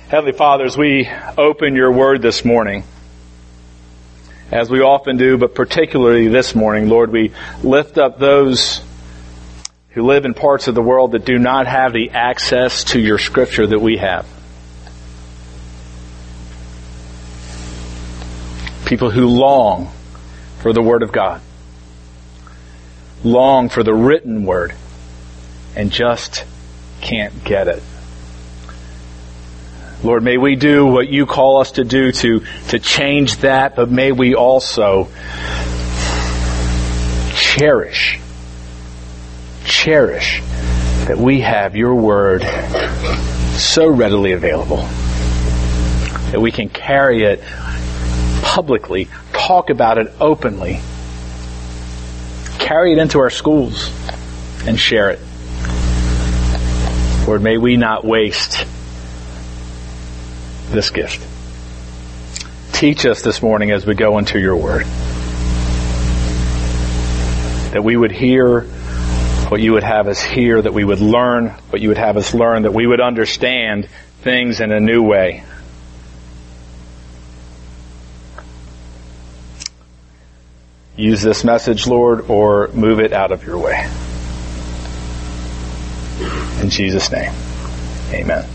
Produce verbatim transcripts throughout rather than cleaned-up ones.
Heavenly Father, as we open your word this morning, as we often do, but particularly this morning, Lord, we lift up those who live in parts of the world that do not have the access to your scripture that we have. People who long for the word of God, long for the written word, and just can't get it. Lord, may we do what you call us to do to, to change that, but may we also cherish, cherish that we have your word so readily available that we can carry it publicly, talk about it openly, carry it into our schools, and share it. Lord, may we not waste this gift. Teach us this morning as we go into your word, that we would hear what you would have us hear, that we would learn what you would have us learn, that we would understand things in a new way. Use this message, Lord, or move it out of your way. In Jesus' name, amen.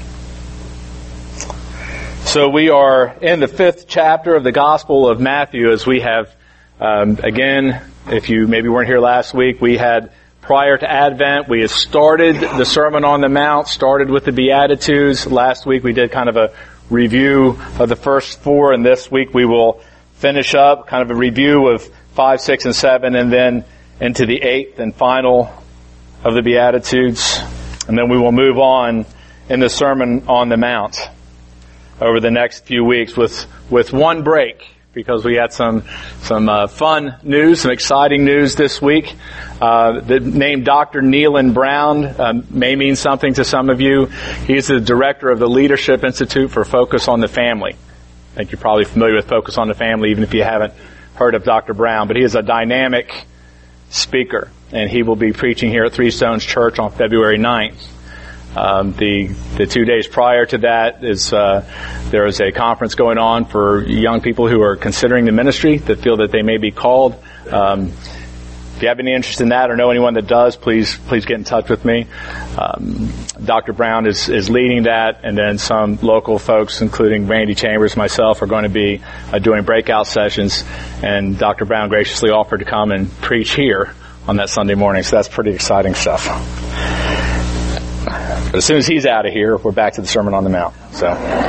So we are in the fifth chapter of the Gospel of Matthew, as we have, um, again, if you maybe weren't here last week, we had, prior to Advent, we had started the Sermon on the Mount, started with the Beatitudes. Last week we did kind of a review of the first four, and this week we will finish up kind of a review of five, six, and seven, and then into the eighth and final of the Beatitudes. And then we will move on in the Sermon on the Mount over the next few weeks with, with one break, because we had some, some, uh, fun news, some exciting news this week. Uh, the name Doctor Neelan Brown, um, may mean something to some of you. He is the director of the Leadership Institute for Focus on the Family. I think you're probably familiar with Focus on the Family, even if you haven't heard of Doctor Brown, but he is a dynamic speaker, and he will be preaching here at Three Stones Church on February ninth. Um, the the two days prior to that is uh, there is a conference going on for young people who are considering the ministry, that feel that they may be called. Um, if you have any interest in that or know anyone that does, please please get in touch with me. Um, Doctor Brown is, is leading that, and then some local folks, including Randy Chambers, myself, are going to be uh, doing breakout sessions, and Doctor Brown graciously offered to come and preach here on that Sunday morning, so that's pretty exciting stuff. But as soon as he's out of here, we're back to the Sermon on the Mount. So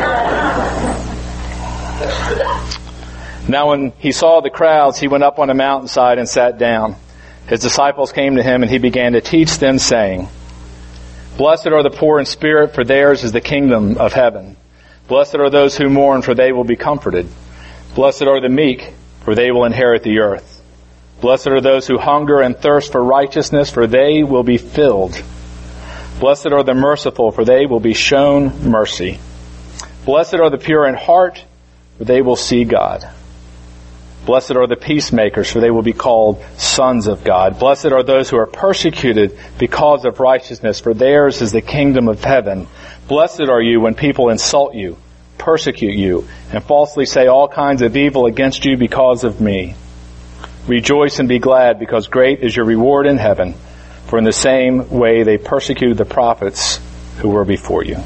now when he saw the crowds, he went up on a mountainside and sat down. His disciples came to him, and he began to teach them, saying, "Blessed are the poor in spirit, for theirs is the kingdom of heaven. Blessed are those who mourn, for they will be comforted. Blessed are the meek, for they will inherit the earth. Blessed are those who hunger and thirst for righteousness, for they will be filled. Blessed are the merciful, for they will be shown mercy. Blessed are the pure in heart, for they will see God. Blessed are the peacemakers, for they will be called sons of God. Blessed are those who are persecuted because of righteousness, for theirs is the kingdom of heaven. Blessed are you when people insult you, persecute you, and falsely say all kinds of evil against you because of me. Rejoice and be glad, because great is your reward in heaven. For in the same way they persecuted the prophets who were before you."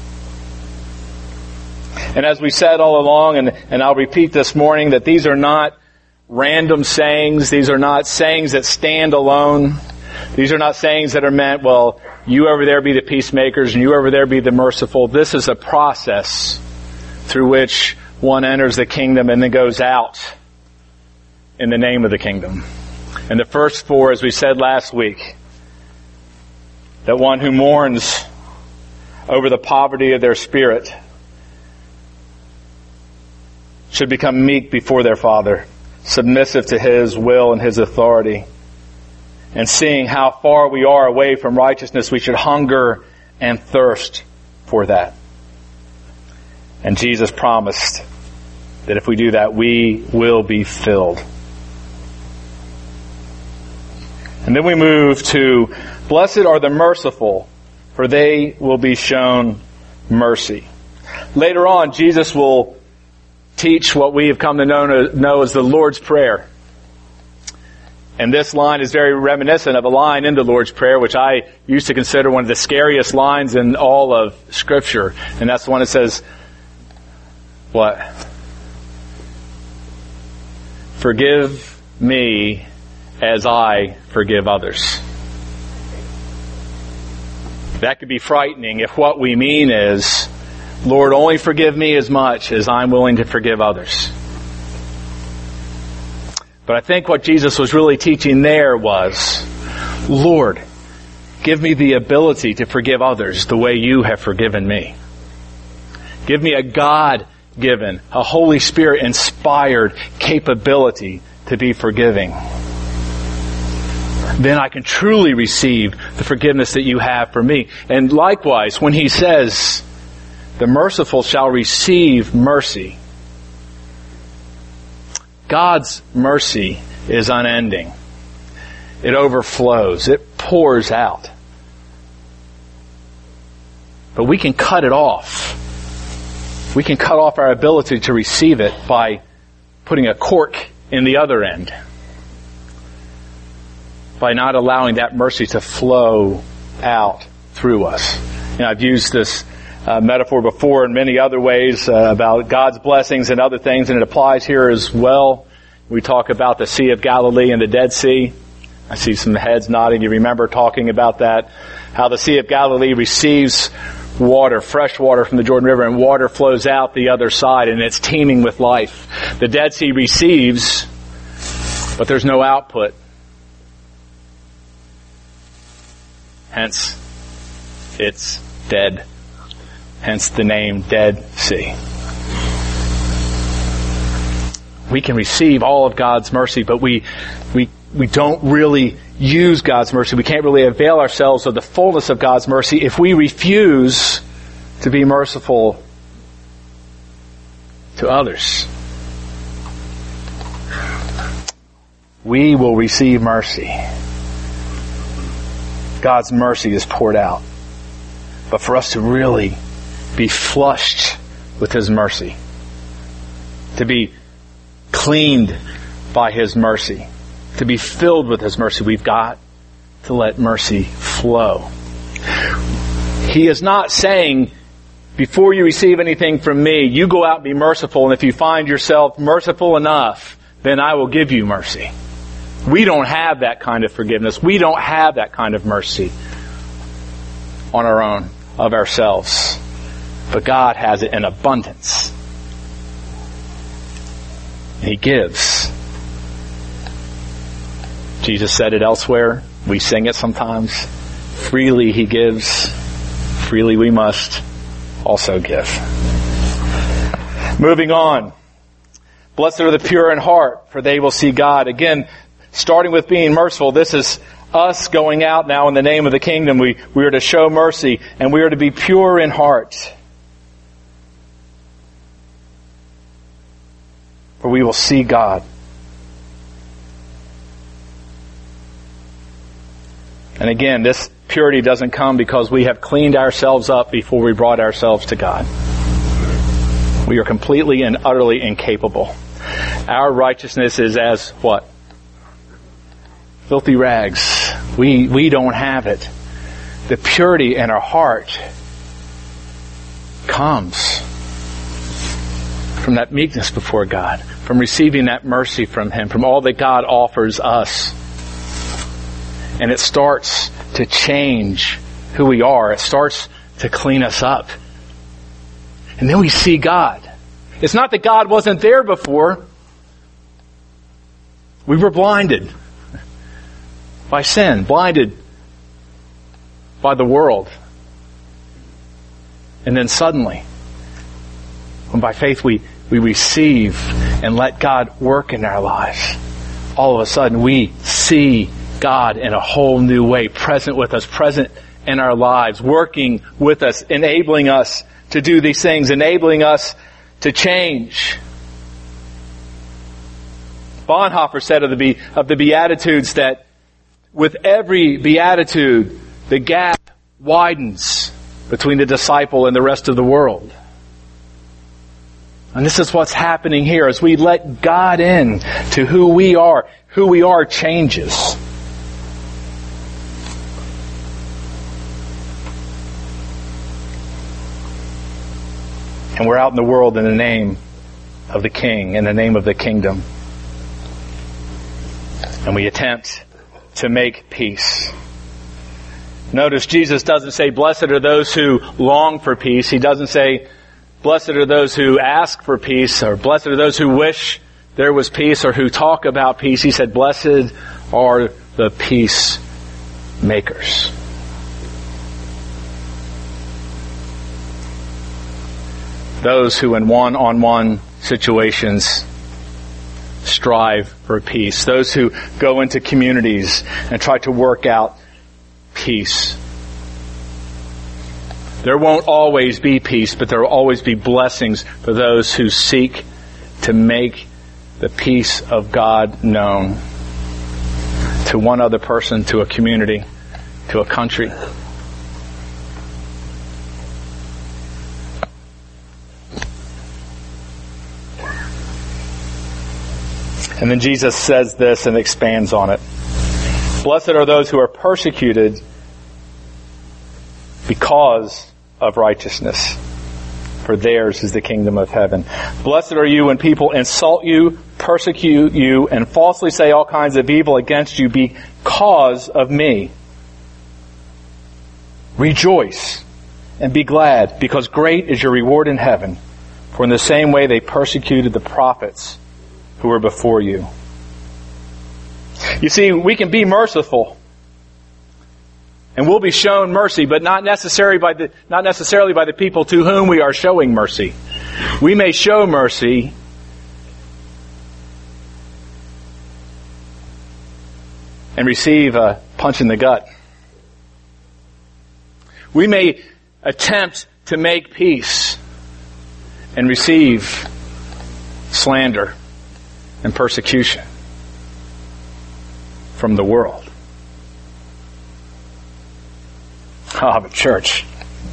And as we said all along, and, and I'll repeat this morning, that these are not random sayings. These are not sayings that stand alone. These are not sayings that are meant, well, you over there be the peacemakers and you over there be the merciful. This is a process through which one enters the kingdom and then goes out in the name of the kingdom. And the first four, as we said last week, that one who mourns over the poverty of their spirit should become meek before their Father, submissive to His will and His authority. And seeing how far we are away from righteousness, we should hunger and thirst for that. And Jesus promised that if we do that, we will be filled. And then we move to, blessed are the merciful, for they will be shown mercy. Later on, Jesus will teach what we have come to know, know as the Lord's Prayer. And this line is very reminiscent of a line in the Lord's Prayer, which I used to consider one of the scariest lines in all of Scripture. And that's the one that says, what? Forgive me as I forgive others. That could be frightening if what we mean is, Lord, only forgive me as much as I'm willing to forgive others. But I think what Jesus was really teaching there was, Lord, give me the ability to forgive others the way you have forgiven me. Give me a God-given, a Holy Spirit-inspired capability to be forgiving. Then I can truly receive the forgiveness that you have for me. And likewise, when he says, the merciful shall receive mercy, God's mercy is unending. It overflows. It pours out. But we can cut it off. We can cut off our ability to receive it by putting a cork in the other end. By not allowing that mercy to flow out through us. You know, I've used this uh, metaphor before in many other ways uh, about God's blessings and other things, and it applies here as well. We talk about the Sea of Galilee and the Dead Sea. I see some heads nodding. You remember talking about that. How the Sea of Galilee receives water, fresh water from the Jordan River, and water flows out the other side, and it's teeming with life. The Dead Sea receives, but there's no output. Hence, it's dead. Hence the name Dead Sea. We can receive all of God's mercy, but we, we, we don't really use God's mercy. We can't really avail ourselves of the fullness of God's mercy if we refuse to be merciful to others. We will receive mercy. God's mercy is poured out. But for us to really be flushed with His mercy, to be cleaned by His mercy, to be filled with His mercy, we've got to let mercy flow. He is not saying, before you receive anything from me, you go out and be merciful, and if you find yourself merciful enough, then I will give you mercy. We don't have that kind of forgiveness. We don't have that kind of mercy on our own, of ourselves. But God has it in abundance. And He gives. Jesus said it elsewhere. We sing it sometimes. Freely He gives. Freely we must also give. Moving on. Blessed are the pure in heart, for they will see God. Again, starting with being merciful, this is us going out now in the name of the kingdom. We, we are to show mercy, and we are to be pure in heart. For we will see God. And again, this purity doesn't come because we have cleaned ourselves up before we brought ourselves to God. We are completely and utterly incapable. Our righteousness is as what? Filthy rags. We, we don't have it. The purity in our heart comes from that meekness before God, from receiving that mercy from Him, from all that God offers us. And it starts to change who we are. It starts to clean us up. And then we see God. It's not that God wasn't there before. We were blinded by sin, blinded by the world. And then suddenly, when by faith we, we receive and let God work in our lives, all of a sudden we see God in a whole new way, present with us, present in our lives, working with us, enabling us to do these things, enabling us to change. Bonhoeffer said of the, Be- of the Beatitudes that with every beatitude, the gap widens between the disciple and the rest of the world. And this is what's happening here as we let God in to who we are. Who we are changes. And we're out in the world in the name of the King, in the name of the kingdom. And we attempt to make peace. Notice Jesus doesn't say, blessed are those who long for peace. He doesn't say, blessed are those who ask for peace, or blessed are those who wish there was peace, or who talk about peace. He said, blessed are the peacemakers. Those who in one-on-one situations strive for peace. Those who go into communities and try to work out peace. There won't always be peace, but there will always be blessings for those who seek to make the peace of God known to one other person, to a community, to a country. And then Jesus says this and expands on it. Blessed are those who are persecuted because of righteousness, for theirs is the kingdom of heaven. Blessed are you when people insult you, persecute you, and falsely say all kinds of evil against you because of me. Rejoice and be glad, because great is your reward in heaven. For in the same way they persecuted the prophets who were before you. You see, we can be merciful, and we'll be shown mercy, but not necessarily by the not necessarily by the people to whom we are showing mercy. We may show mercy and receive a punch in the gut. We may attempt to make peace and receive slander and persecution from the world. Ah, but church,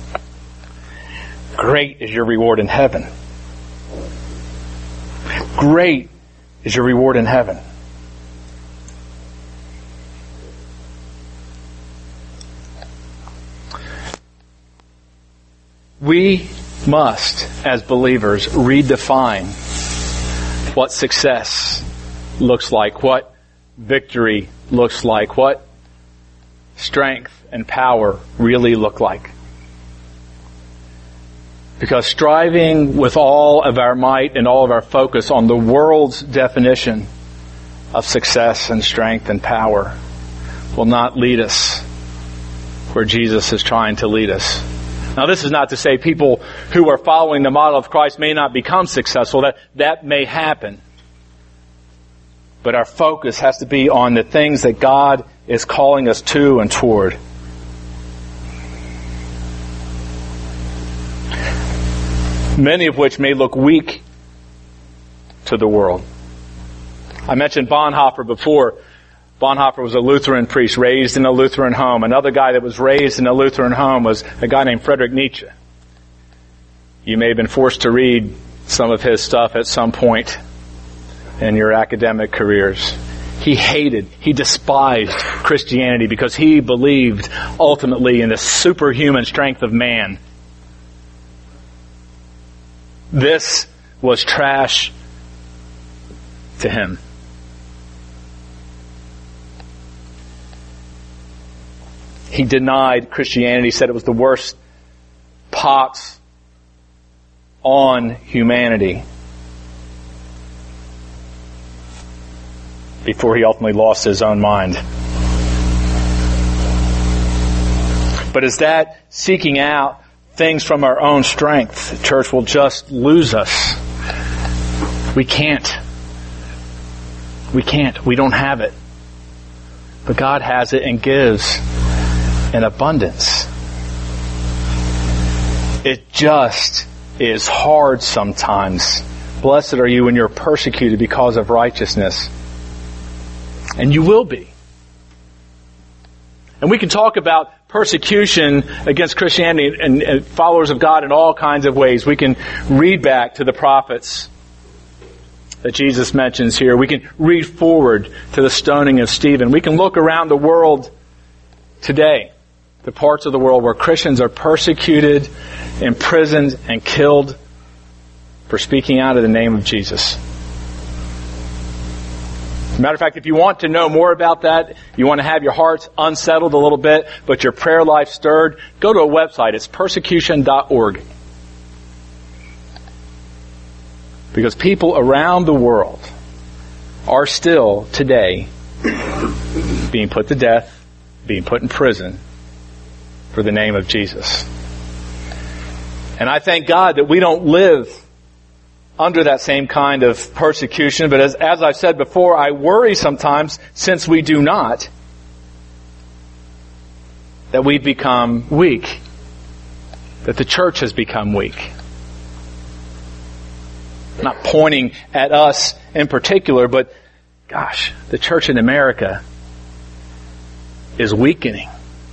great is your reward in heaven. Great is your reward in heaven. We must, as believers, redefine what success looks like, what victory looks like, what strength and power really look like. Because striving with all of our might and all of our focus on the world's definition of success and strength and power will not lead us where Jesus is trying to lead us. Now, this is not to say people who are following the model of Christ may not become successful. That, that may happen. But our focus has to be on the things that God is calling us to and toward. Many of which may look weak to the world. I mentioned Bonhoeffer before. Bonhoeffer was a Lutheran priest raised in a Lutheran home. Another guy that was raised in a Lutheran home was a guy named Friedrich Nietzsche. You may have been forced to read some of his stuff at some point in your academic careers. He hated, he despised Christianity because he believed ultimately in the superhuman strength of man. This was trash to him. He denied Christianity, said it was the worst pox on humanity before he ultimately lost his own mind. But is that seeking out things from our own strength? Church, will just lose us. We can't. We can't. We don't have it. But God has it and gives in abundance. It just is hard sometimes. Blessed are you when you're persecuted because of righteousness. And you will be. And we can talk about persecution against Christianity and, and followers of God in all kinds of ways. We can read back to the prophets that Jesus mentions here. We can read forward to the stoning of Stephen. We can look around the world today, the parts of the world where Christians are persecuted, imprisoned, and killed for speaking out in the name of Jesus. As a matter of fact, if you want to know more about that, you want to have your hearts unsettled a little bit, but your prayer life stirred, go to a website. It's persecution dot org. Because people around the world are still today being put to death, being put in prison for the name of Jesus. And I thank God that we don't live under that same kind of persecution. But as, as I've said before, I worry sometimes, since we do not, that we've become weak. That the church has become weak. I'm not pointing at us in particular, but gosh, the church in America is weakening.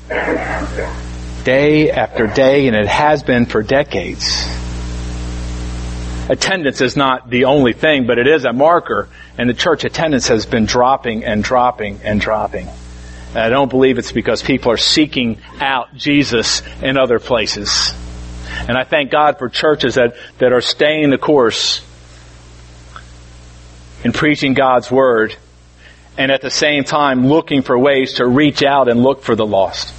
Day after day, and it has been for decades. Attendance is not the only thing, but it is a marker, and the church attendance has been dropping and dropping and dropping. And I don't believe it's because people are seeking out Jesus in other places. And I thank God for churches that, that are staying the course in preaching God's Word, and at the same time looking for ways to reach out and look for the lost.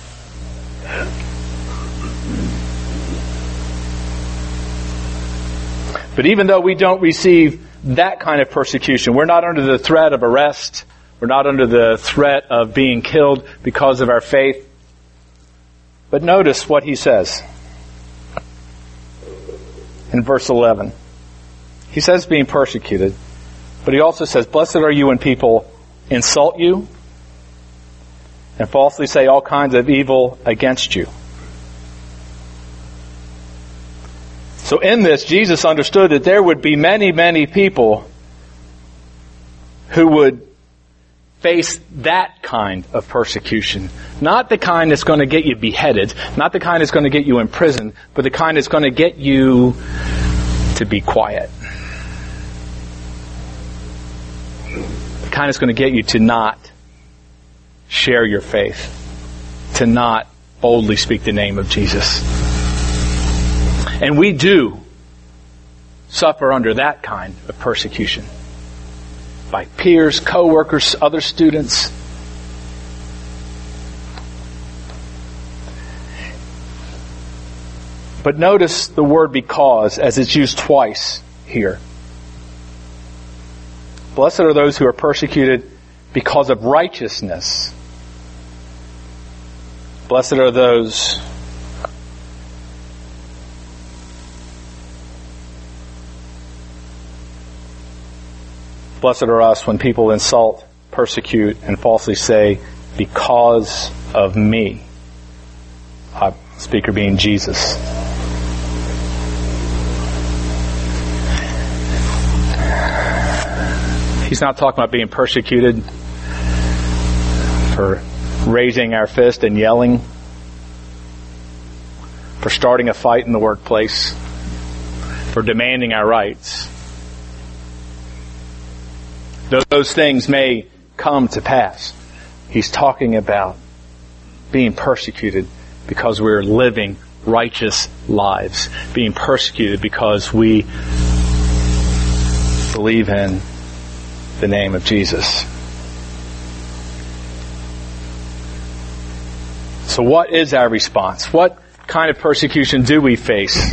But even though we don't receive that kind of persecution, we're not under the threat of arrest, we're not under the threat of being killed because of our faith. But notice what he says in verse eleven. He says being persecuted, but he also says, blessed are you when people insult you and falsely say all kinds of evil against you. So in this, Jesus understood that there would be many, many people who would face that kind of persecution. Not the kind that's going to get you beheaded, not the kind that's going to get you in prison, but the kind that's going to get you to be quiet. The kind that's going to get you to not share your faith, to not boldly speak the name of Jesus. And we do suffer under that kind of persecution. By peers, co-workers, other students. But notice the word because as it's used twice here. Blessed are those who are persecuted because of righteousness. Blessed are those Blessed are us when people insult, persecute, and falsely say, because of me. Uh, speaker being Jesus. He's not talking about being persecuted for raising our fist and yelling, for starting a fight in the workplace, for demanding our rights. Those things may come to pass. He's talking about being persecuted because we're living righteous lives. Being persecuted because we believe in the name of Jesus. So what is our response? What kind of persecution do we face?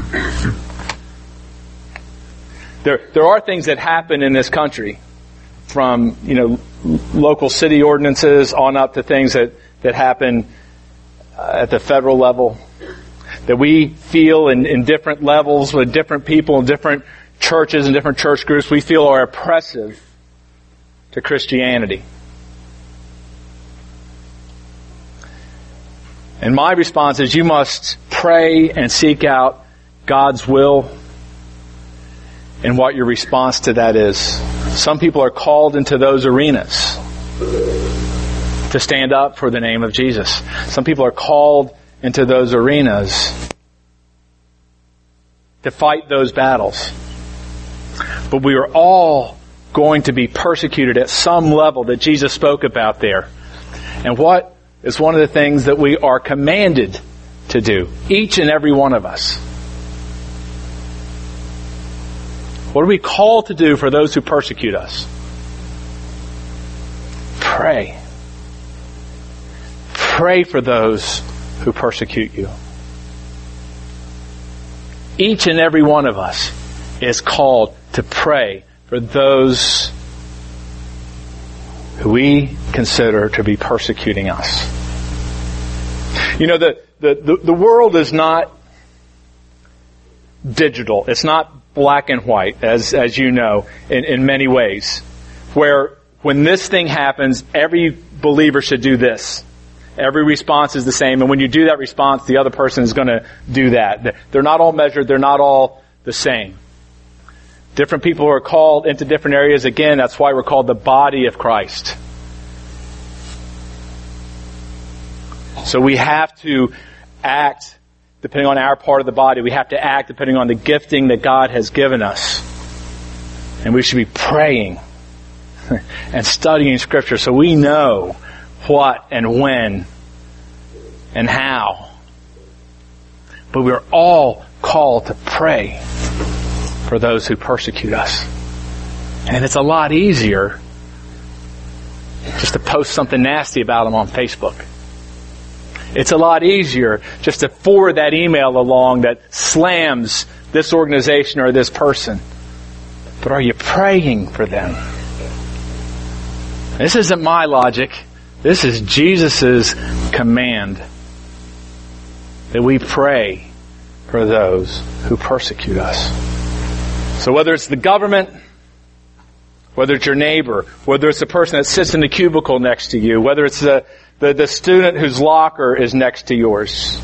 There, there are things that happen in this country, from, you know, local city ordinances on up to things that, that happen uh, at the federal level, that we feel in, in different levels with different people in different churches and different church groups, we feel are oppressive to Christianity. And my response is you must pray and seek out God's will and what your response to that is. Some people are called into those arenas. to stand up for the name of Jesus. Some people are called into those arenas to fight those battles. But we are all going to be persecuted at some level that Jesus spoke about there. And what is one of the things that we are commanded to do? Each and every one of us. What are we called to do for those who persecute us? Pray. Pray for those who persecute you. Each and every one of us is called to pray for those who we consider to be persecuting us. You know, the, the, the, the world is not digital. It's not black and white, as, as you know, in, in many ways. Where when this thing happens, every believer should do this. Every response is the same, and when you do that response, the other person is going to do that. They're not all measured. They're not all the same. Different people are called into different areas. Again, that's why we're called the body of Christ. So we have to act depending on our part of the body. We have to act depending on the gifting that God has given us. And we should be praying and studying Scripture so we know what and when and how. But we're all called to pray for those who persecute us. And it's a lot easier just to post something nasty about them on Facebook. It's a lot easier just to forward that email along that slams this organization or this person. But are you praying for them? This isn't my logic. This is Jesus' command that we pray for those who persecute us. So whether it's the government, whether it's your neighbor, whether it's the person that sits in the cubicle next to you, whether it's the, the, the student whose locker is next to yours,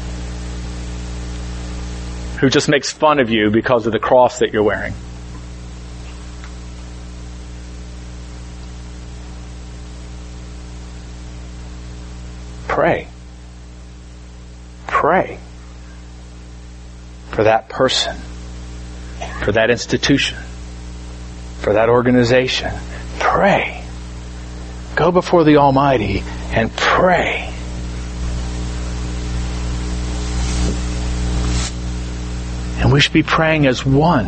who just makes fun of you because of the cross that you're wearing. Pray. Pray for that person, for that institution, for that organization. Pray. Go before the Almighty and pray. And we should be praying as one.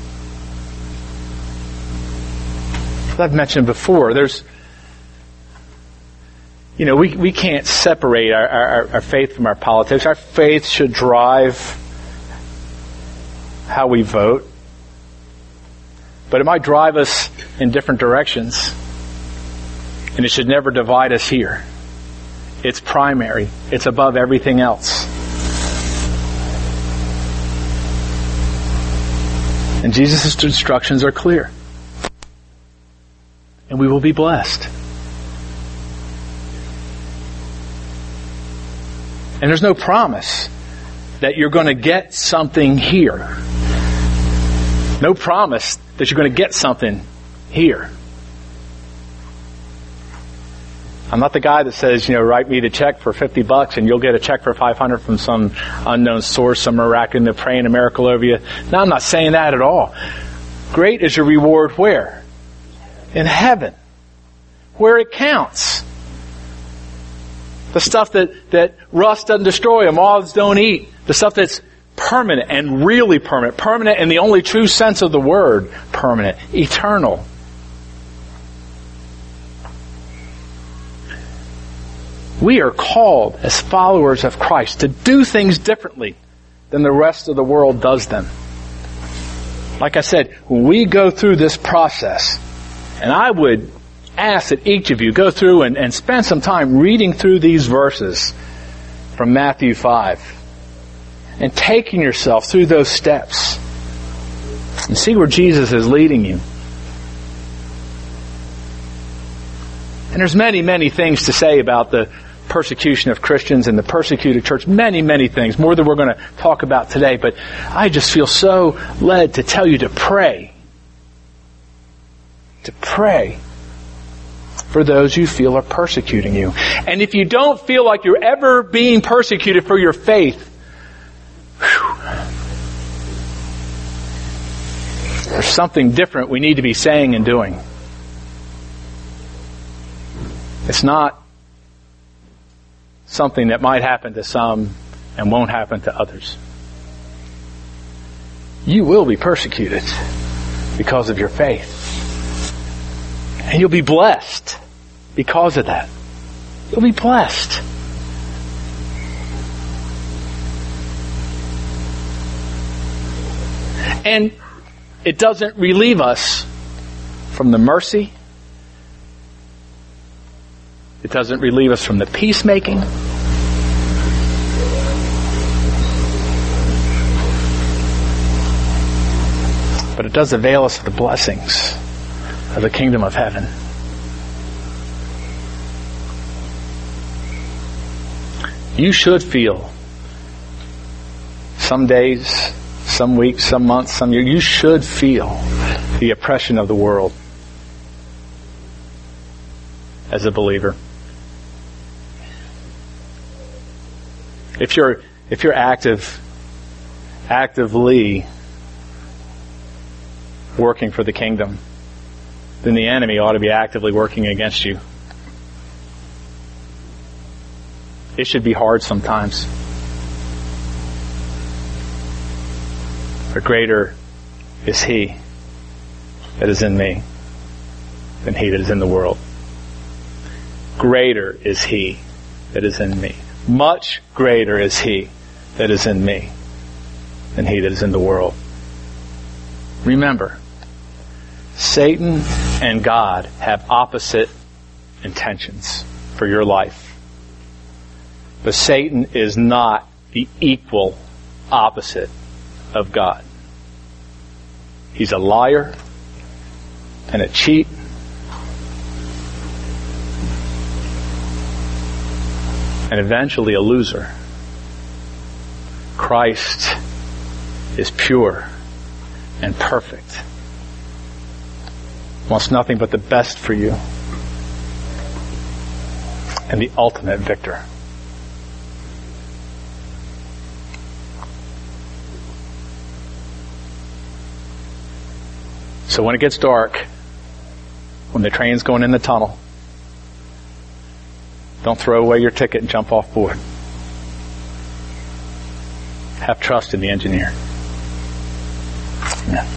As I've mentioned before, there's You know, we, we can't separate our, our, our faith from our politics. Our faith should drive how we vote. But it might drive us in different directions. And it should never divide us here. It's primary. It's above everything else. And Jesus' instructions are clear. And we will be blessed. And there's no promise that you're going to get something here. No promise that you're going to get something here. I'm not the guy that says, you know, write me the check for fifty bucks and you'll get a check for five hundred from some unknown source, some miraculous, they're praying a miracle over you. No, I'm not saying that at all. Great is your reward where? In heaven. Where it counts. The stuff that, that rust doesn't destroy, and moths don't eat. The stuff that's permanent and really permanent. Permanent in the only true sense of the word. Permanent. Eternal. We are called as followers of Christ to do things differently than the rest of the world does them. Like I said, when we go through this process, and I would ask that each of you go through and, and spend some time reading through these verses from Matthew five and taking yourself through those steps and see where Jesus is leading you. And there's many, many things to say about the persecution of Christians and the persecuted church. Many, many things, more than we're going to talk about today. But I just feel so led to tell you to pray. To pray. for those you feel are persecuting you. And if you don't feel like you're ever being persecuted for your faith, whew, there's something different we need to be saying and doing. It's not something that might happen to some and won't happen to others. You will be persecuted because of your faith. And you'll be blessed because of that. You'll be blessed. And it doesn't relieve us from the mercy. It doesn't relieve us from the peacemaking. But it does avail us of the blessings of the kingdom of heaven. You should feel some days, some weeks, some months, some years, you should feel the oppression of the world as a believer. If you're if you're active, actively working for the kingdom, then the enemy ought to be actively working against you. It should be hard sometimes. But greater is He that is in me than he that is in the world. Greater is He that is in me. Much greater is He that is in me than he that is in the world. Remember, Satan and God have opposite intentions for your life. But Satan is not the equal opposite of God. He's a liar and a cheat. And eventually a loser. Christ is pure and perfect. Wants nothing but the best for you. And the ultimate victor. So when it gets dark, when the train's going in the tunnel, don't throw away your ticket and jump off board. Have trust in the engineer. Amen.